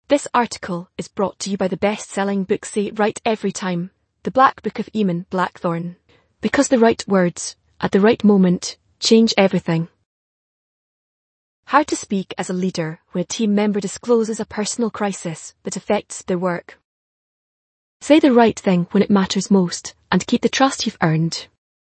This article is brought to you by the best-selling book Say It Right Every Time, The Black Book of Eamon Blackthorne. Because the right words, at the right moment, change everything. How to speak as a leader when a team member discloses a personal crisis that affects their work. Say the right thing when it matters most, and keep the trust you've earned.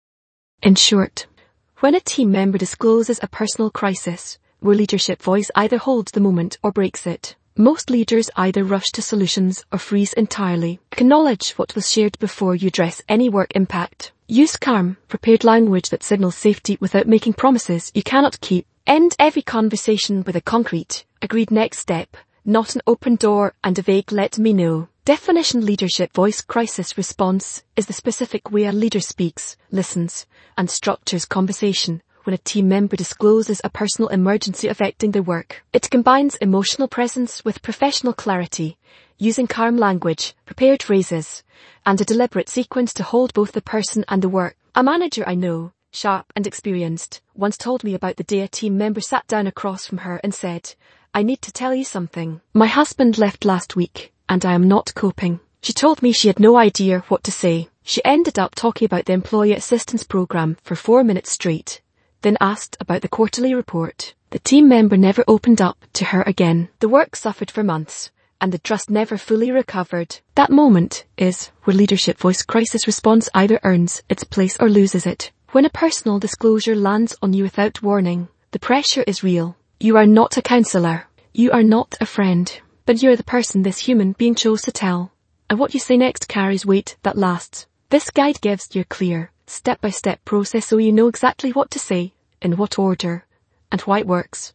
In short, when a team member discloses a personal crisis, where leadership voice either holds the moment or breaks it, most leaders either rush to solutions or freeze entirely. Acknowledge what was shared before you address any work impact. Use calm, prepared language that signals safety without making promises you cannot keep. End every conversation with a concrete, agreed next step, not an open door and a vague let me know. Definition leadership voice crisis response is the specific way a leader speaks, listens, and structures conversation when a team member discloses a personal emergency affecting their work. It combines emotional presence with professional clarity, using calm language, prepared phrases, and a deliberate sequence to hold both the person and the work. A manager I know, sharp and experienced, once told me about the day a team member sat down across from her and said, "I need to tell you something. My husband left last week, and I am not coping." She told me she had no idea what to say. She ended up talking about the employee assistance program for 4 minutes straight, then asked about the quarterly report. The team member never opened up to her again. The work suffered for months, and the trust never fully recovered. That moment is where leadership voice crisis response either earns its place or loses it. When a personal disclosure lands on you without warning, the pressure is real. You are not a counselor. You are not a friend. But you are the person this human being chose to tell. And what you say next carries weight that lasts. This guide gives you a clear, step-by-step process so you know exactly what to say, in what order, and why it works.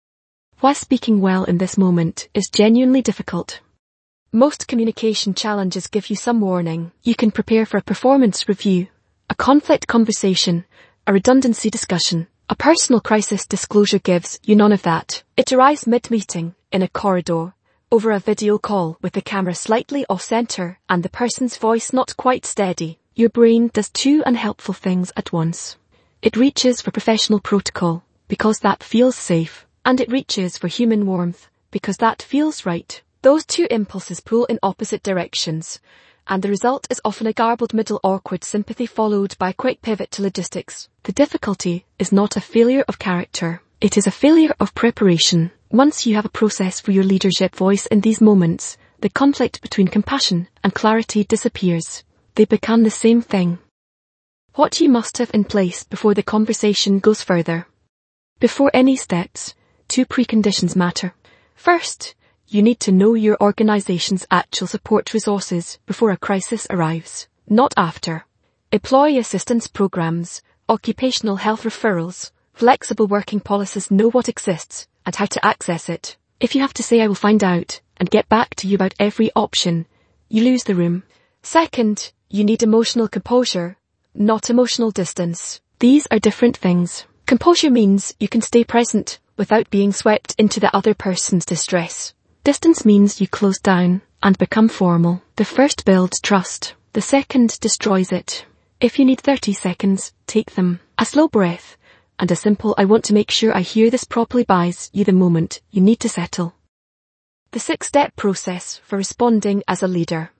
Why speaking well in this moment is genuinely difficult. Most communication challenges give you some warning. You can prepare for a performance review, a conflict conversation, a redundancy discussion. A personal crisis disclosure gives you none of that. It arrives mid-meeting, in a corridor, over a video call with the camera slightly off-center and the person's voice not quite steady. Your brain does two unhelpful things at once. It reaches for professional protocol, because that feels safe, and it reaches for human warmth, because that feels right. Those two impulses pull in opposite directions, and the result is often a garbled middle awkward sympathy followed by a quick pivot to logistics. The difficulty is not a failure of character. It is a failure of preparation. Once you have a process for your leadership voice in these moments, the conflict between compassion and clarity disappears. They become the same thing. What you must have in place before the conversation goes further. Before any steps, two preconditions matter. First, you need to know your organization's actual support resources before a crisis arrives, not after. Employee assistance programs, occupational health referrals, flexible working policies know what exists and how to access it. If you have to say "I will find out" and get back to you about every option, you lose the room. Second, you need emotional composure, not emotional distance. These are different things. Composure means you can stay present without being swept into the other person's distress. Distance means you close down and become formal. The first builds trust. The second destroys it. If you need 30 seconds, take them. A slow breath and a simple "I want to make sure I hear this properly" buys you the moment you need to settle. The 6-step process for responding as a leader.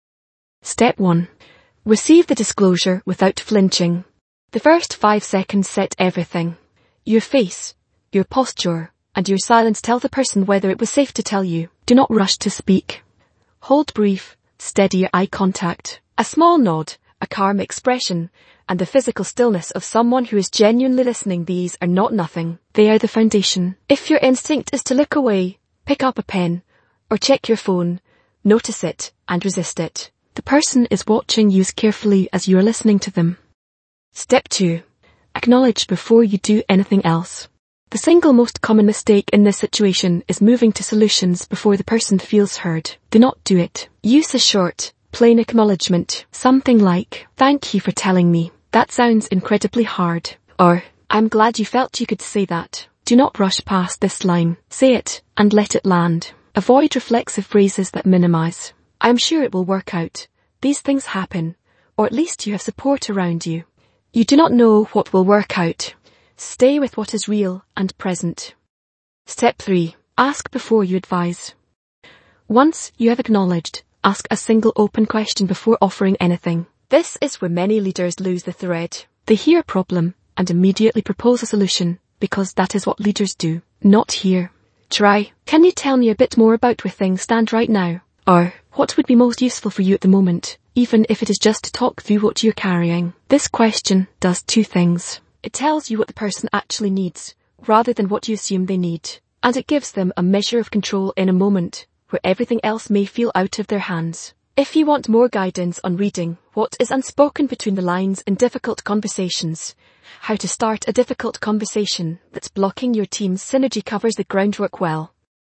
Step 1. Receive the disclosure without flinching. The first 5 seconds set everything. Your face, your posture, and your silence tell the person whether it was safe to tell you. Do not rush to speak. Hold brief, steady your eye contact. A small nod, a calm expression, and the physical stillness of someone who is genuinely listening. These are not nothing. They are the foundation. If your instinct is to look away, pick up a pen, or check your phone, notice it and resist it. The person is watching you as carefully as you are listening to them. Step 2. Acknowledge before you do anything else. The single most common mistake in this situation is moving to solutions before the person feels heard. Do not do it. Use a short, plain acknowledgement. Something like, "Thank you for telling me. That sounds incredibly hard." Or, "I'm glad you felt you could say that." Do not rush past this line. Say it and let it land. Avoid reflexive phrases that minimize. "I'm sure it will work out. These things happen." Or at least you have support around you. You do not know what will work out. Stay with what is real and present. Step 3. Ask before you advise. Once you have acknowledged, ask a single open question before offering anything. This is where many leaders lose the thread. They hear a problem and immediately propose a solution because that is what leaders do. Not here. Try, can you tell me a bit more about where things stand right now? Or, what would be most useful for you at the moment, even if it is just to talk through what you're carrying? This question does two things. It tells you what the person actually needs, rather than what you assume they need. And it gives them a measure of control in a moment where everything else may feel out of their hands. If you want more guidance on reading what is unspoken between the lines in difficult conversations, how to start a difficult conversation that's blocking your team's synergy covers the groundwork well.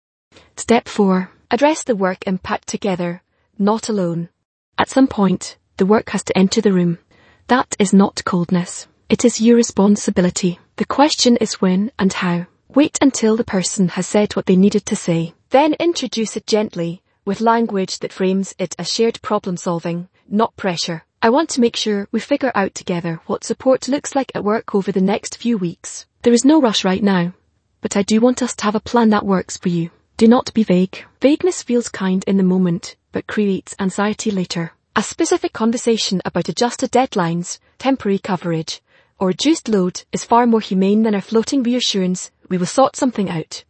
Step 4. Address the work impact together, not alone. At some point, the work has to enter the room. That is not coldness. It is your responsibility. The question is when and how. Wait until the person has said what they needed to say. Then introduce it gently, with language that frames it as shared problem solving, not pressure. I want to make sure we figure out together what support looks like at work over the next few weeks. There is no rush right now, but I do want us to have a plan that works for you. Do not be vague. Vagueness feels kind in the moment, but creates anxiety later. A specific conversation about adjusted deadlines, temporary coverage, or reduced load is far more humane than a floating reassurance we will sort something out.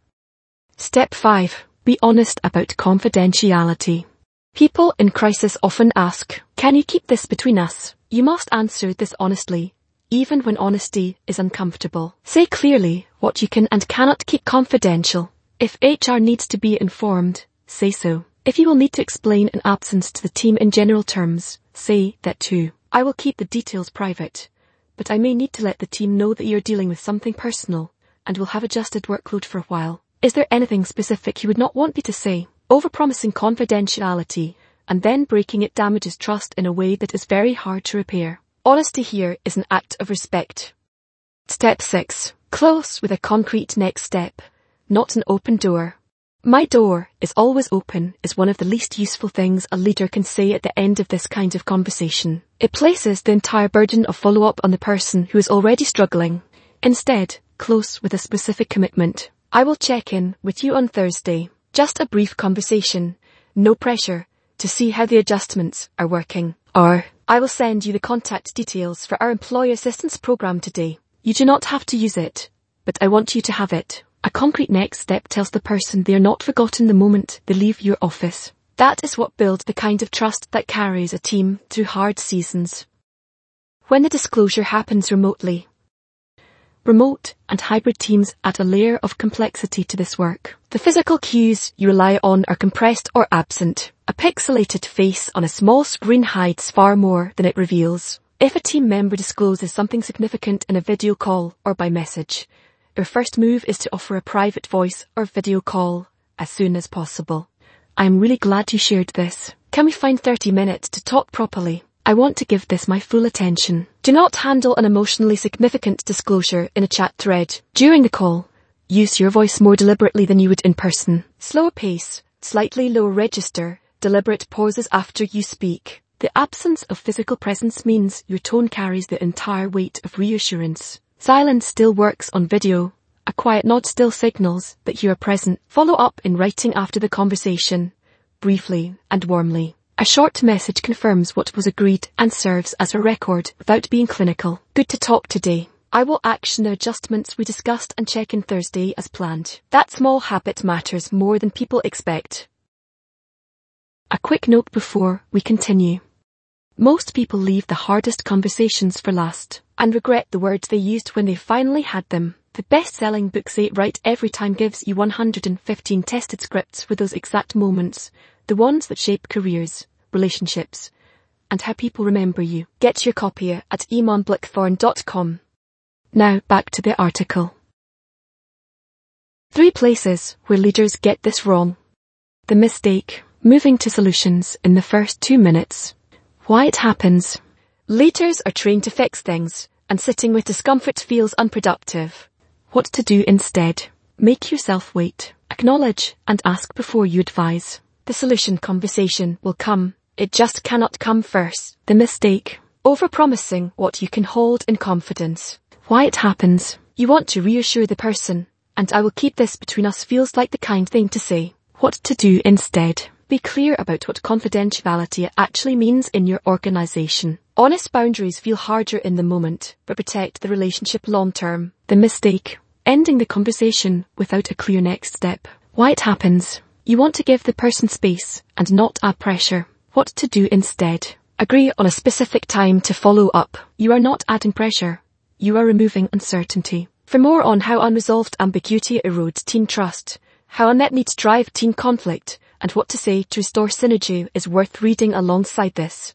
Step 5. Be honest about confidentiality. People in crisis often ask, can you keep this between us? You must answer this honestly, even when honesty is uncomfortable. Say clearly what you can and cannot keep confidential. If HR needs to be informed, say so. If you will need to explain an absence to the team in general terms, say that too. I will keep the details private, but I may need to let the team know that you're dealing with something personal and will have adjusted workload for a while. Is there anything specific you would not want me to say? Overpromising confidentiality and then breaking it damages trust in a way that is very hard to repair. Honesty here is an act of respect. Step 6. Close with a concrete next step, not an open door. My door is always open is one of the least useful things a leader can say at the end of this kind of conversation. It places the entire burden of follow-up on the person who is already struggling. Instead, close with a specific commitment. I will check in with you on Thursday. Just a brief conversation, no pressure, to see how the adjustments are working. Or, I will send you the contact details for our employee assistance program today. You do not have to use it, but I want you to have it. A concrete next step tells the person they are not forgotten the moment they leave your office. That is what builds the kind of trust that carries a team through hard seasons. When the disclosure happens remotely, remote and hybrid teams add a layer of complexity to this work. The physical cues you rely on are compressed or absent. A pixelated face on a small screen hides far more than it reveals. If a team member discloses something significant in a video call or by message, your first move is to offer a private voice or video call as soon as possible. I am really glad you shared this. Can we find 30 minutes to talk properly? I want to give this my full attention. Do not handle an emotionally significant disclosure in a chat thread. During the call, use your voice more deliberately than you would in person. Slower pace, slightly lower register, deliberate pauses after you speak. The absence of physical presence means your tone carries the entire weight of reassurance. Silence still works on video. A quiet nod still signals that you are present. Follow up in writing after the conversation, briefly and warmly. A short message confirms what was agreed and serves as a record without being clinical. Good to talk today. I will action the adjustments we discussed and check in Thursday as planned. That small habit matters more than people expect. A quick note before we continue. Most people leave the hardest conversations for last and regret the words they used when they finally had them. The best-selling book Say It Right Every Time gives you 115 tested scripts for those exact moments, the ones that shape careers, relationships, and how people remember you. Get your copy at eamonblackthorn.com. Now back to the article. 3 places where leaders get this wrong. The mistake, moving to solutions in the first 2 minutes. Why it happens. Leaders are trained to fix things, and sitting with discomfort feels unproductive. What to do instead? Make yourself wait. Acknowledge and ask before you advise. The solution conversation will come. It just cannot come first. The mistake. Overpromising what you can hold in confidence. Why it happens. You want to reassure the person, and I will keep this between us feels like the kind thing to say. What to do instead. Be clear about what confidentiality actually means in your organization. Honest boundaries feel harder in the moment, but protect the relationship long term. The mistake. Ending the conversation without a clear next step. Why it happens. You want to give the person space and not add pressure. What to do instead. Agree on a specific time to follow up. You are not adding pressure. You are removing uncertainty. For more on how unresolved ambiguity erodes team trust, how unmet needs drive team conflict, and what to say to restore synergy is worth reading alongside this.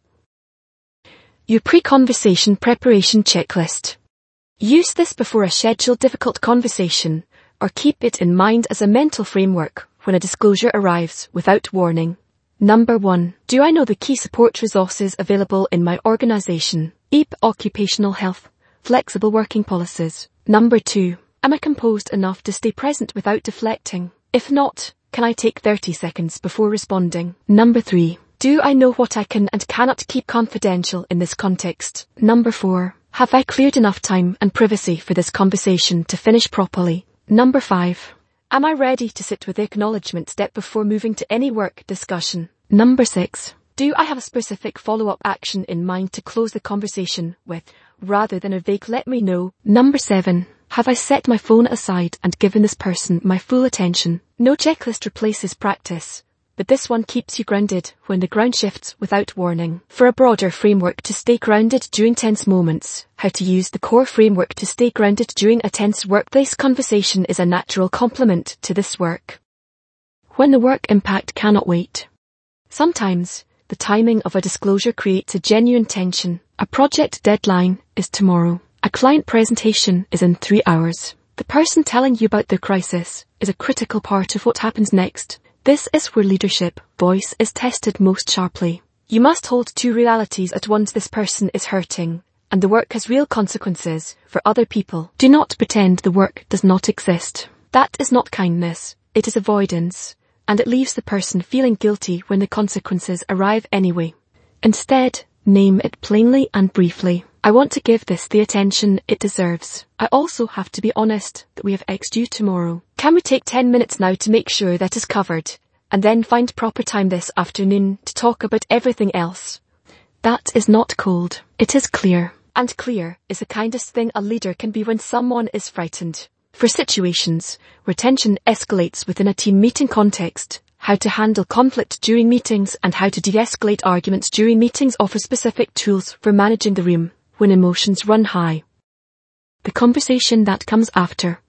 Your pre-conversation preparation checklist. Use this before a scheduled difficult conversation, or keep it in mind as a mental framework when a disclosure arrives without warning. Number 1. Do I know the key support resources available in my organization? EAP occupational health, flexible working policies. Number 2. Am I composed enough to stay present without deflecting? If not, can I take 30 seconds before responding? Number 3. Do I know what I can and cannot keep confidential in this context? Number 4. Have I cleared enough time and privacy for this conversation to finish properly? Number 5. Am I ready to sit with the acknowledgement step before moving to any work discussion? Number 6. Do I have a specific follow-up action in mind to close the conversation with, rather than a vague let me know? Number 7. Have I set my phone aside and given this person my full attention? No checklist replaces practice, but this one keeps you grounded when the ground shifts without warning. For a broader framework to stay grounded during tense moments, how to use the core framework to stay grounded during a tense workplace conversation is a natural complement to this work. When the work impact cannot wait. Sometimes, the timing of a disclosure creates a genuine tension. A project deadline is tomorrow. A client presentation is in 3 hours. The person telling you about their crisis is a critical part of what happens next. This is where leadership voice is tested most sharply. You must hold two realities at once. This person is hurting, and the work has real consequences for other people. Do not pretend the work does not exist. That is not kindness, it is avoidance, and it leaves the person feeling guilty when the consequences arrive anyway. Instead, name it plainly and briefly. I want to give this the attention it deserves. I also have to be honest that we have X due tomorrow. Can we take 10 minutes now to make sure that is covered, and then find proper time this afternoon to talk about everything else? That is not cold. It is clear. And clear is the kindest thing a leader can be when someone is frightened. For situations where tension escalates within a team meeting context, how to handle conflict during meetings and how to de-escalate arguments during meetings offer specific tools for managing the room when emotions run high. The conversation that comes after.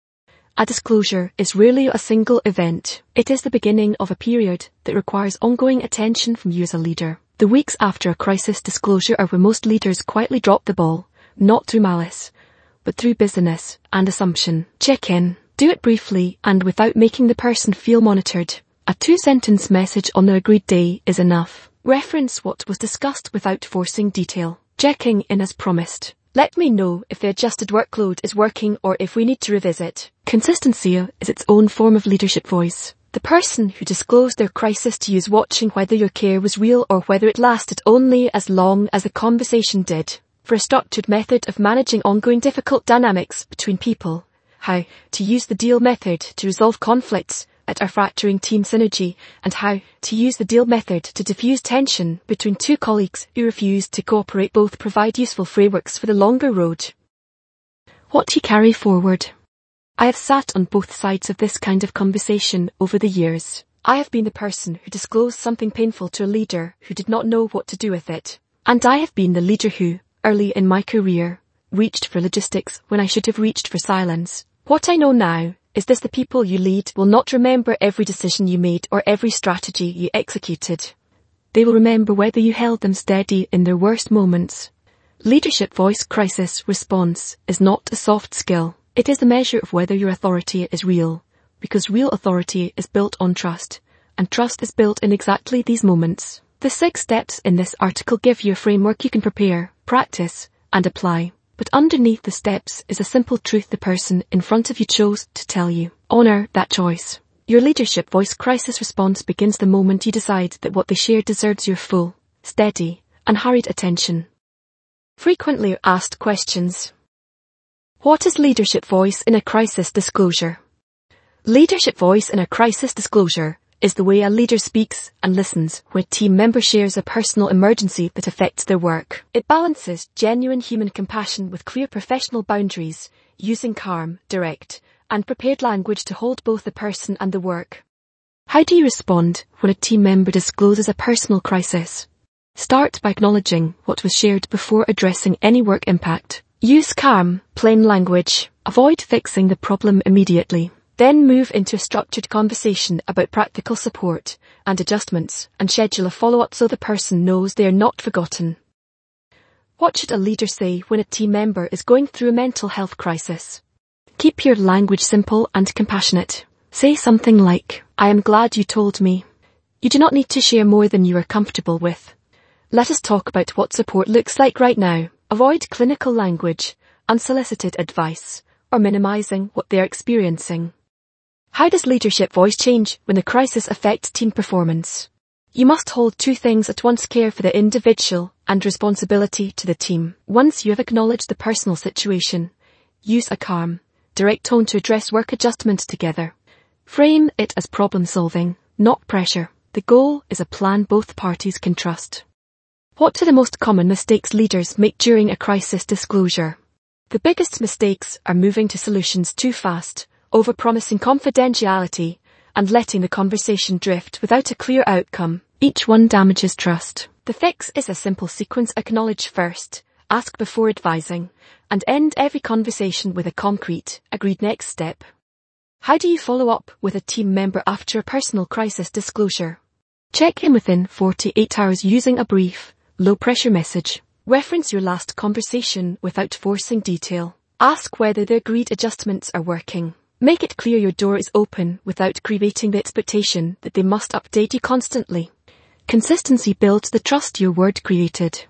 A disclosure is rarely a single event. It is the beginning of a period that requires ongoing attention from you as a leader. The weeks after a crisis disclosure are where most leaders quietly drop the ball, not through malice, but through busyness and assumption. Check in. Do it briefly and without making the person feel monitored. A 2-sentence message on the agreed day is enough. Reference what was discussed without forcing detail. Checking in as promised. Let me know if the adjusted workload is working or if we need to revisit. Consistency is its own form of leadership voice. The person who disclosed their crisis to you is watching whether your care was real or whether it lasted only as long as the conversation did. For a structured method of managing ongoing difficult dynamics between people, how to use the deal method to resolve conflicts at our fracturing team synergy, and how to use the deal method to diffuse tension between two colleagues who refuse to cooperate both provide useful frameworks for the longer road. What you carry forward. I have sat on both sides of this kind of conversation over the years. I have been the person who disclosed something painful to a leader who did not know what to do with it. And I have been the leader who, early in my career, reached for logistics when I should have reached for silence. What I know now is this: the people you lead will not remember every decision you made or every strategy you executed. They will remember whether you held them steady in their worst moments. Leadership voice crisis response is not a soft skill. It is the measure of whether your authority is real, because real authority is built on trust, and trust is built in exactly these moments. The 6 steps in this article give you a framework you can prepare, practice, and apply. But underneath the steps is a simple truth the person in front of you chose to tell you. Honor that choice. Your leadership voice crisis response begins the moment you decide that what they share deserves your full, steady, unhurried attention. Frequently asked questions. What is leadership voice in a crisis disclosure? Leadership voice in a crisis disclosure is the way a leader speaks and listens when a team member shares a personal emergency that affects their work. It balances genuine human compassion with clear professional boundaries, using calm, direct, and prepared language to hold both the person and the work. How do you respond when a team member discloses a personal crisis? Start by acknowledging what was shared before addressing any work impact. Use calm, plain language. Avoid fixing the problem immediately. Then move into a structured conversation about practical support and adjustments, and schedule a follow-up so the person knows they are not forgotten. What should a leader say when a team member is going through a mental health crisis? Keep your language simple and compassionate. Say something like, "I am glad you told me. You do not need to share more than you are comfortable with. Let us talk about what support looks like right now." Avoid clinical language, unsolicited advice, or minimizing what they are experiencing. How does leadership voice change when the crisis affects team performance? You must hold two things at once: care for the individual and responsibility to the team. Once you have acknowledged the personal situation, use a calm, direct tone to address work adjustments together. Frame it as problem solving, not pressure. The goal is a plan both parties can trust. What are the most common mistakes leaders make during a crisis disclosure? The biggest mistakes are moving to solutions too fast, overpromising confidentiality, and letting the conversation drift without a clear outcome. Each one damages trust. The fix is a simple sequence: acknowledge first, ask before advising, and end every conversation with a concrete, agreed next step. How do you follow up with a team member after a personal crisis disclosure? Check in within 48 hours using a brief, low-pressure message. Reference your last conversation without forcing detail. Ask whether the agreed adjustments are working. Make it clear your door is open without creating the expectation that they must update you constantly. Consistency builds the trust your word created.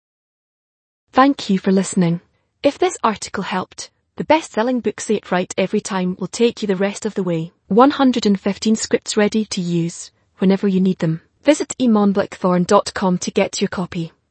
Thank you for listening. If this article helped, the best-selling book Say It Right Every Time will take you the rest of the way. 115 scripts ready to use whenever you need them. Visit imanblackthorn.com to get your copy.